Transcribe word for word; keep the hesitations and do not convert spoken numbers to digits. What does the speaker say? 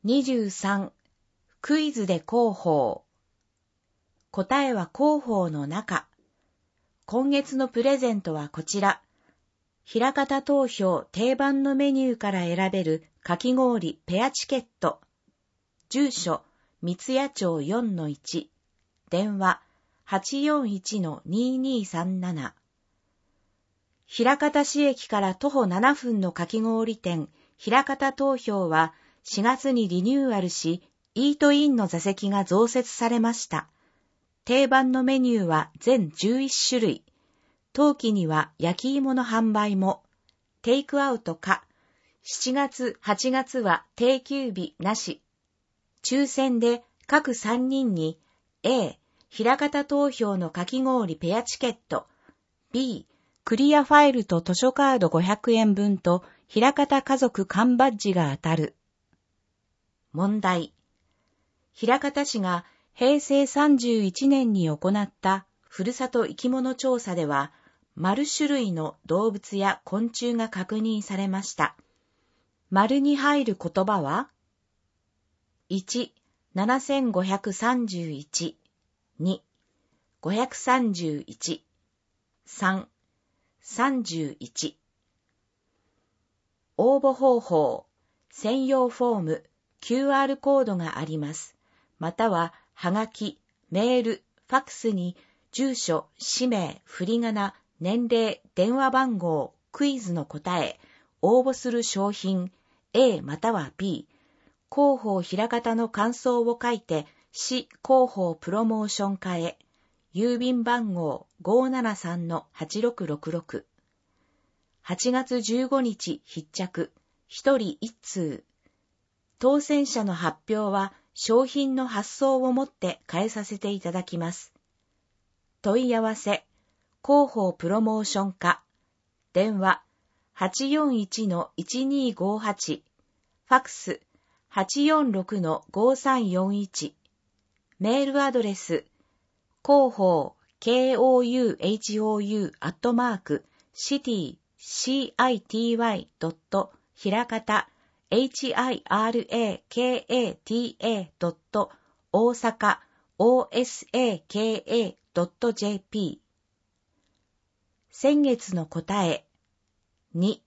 にじゅうさん、クイズで広報。答えは広報の中。今月のプレゼントはこちら。平方投票定番のメニューから選べるかき氷ペアチケット。住所、三ツ谷町 よんのいち。電話、はちよんいちのににさんなな。平方市駅から徒歩ななふんのかき氷店、平方投票はしがつにリニューアルし、イートインの座席が増設されました。定番のメニューは全じゅういち種類。冬季には焼き芋の販売も。テイクアウトか。しちがつ、はちがつは定休日なし。抽選で各さんにんに A、平方投票のかき氷ペアチケット、B、クリアファイルと図書カードごひゃくえんぶんと平方家族缶バッジが当たる。問題。平方市がへいせいさんじゅういちねんに行ったふるさと生き物調査では、丸種類の動物や昆虫が確認されました。丸に入る言葉は ?いち、ななせんごひゃくさんじゅういち、に、ごひゃくさんじゅういち、さん、さんじゅういち。応募方法、専用フォーム、キューアール コードがあります。または、はがき、メール、ファックスに、住所、氏名、振り仮名、年齢、電話番号、クイズの答え、応募する商品、A または B、広報平方の感想を書いて、市広報プロモーション課へ、郵便番号 ごーななさんのはちろくろくろく。はちがつじゅうごにち必着、ひとりいっつう。当選者の発表は商品の発送をもって返させていただきます。問い合わせ、広報プロモーション課、電話 はちよんいちのいちにごはち、ファックス はちよんろくのごさんよんいち、メールアドレス、広報 ケーオーユーエイチオーユー アットマーク シティ シーアイティーワイ ドット ひらかた エイチアイアールエーケーエーティーエー ドット 大阪 オーエスエーケーエー ドット ジェーピー。先月の答えに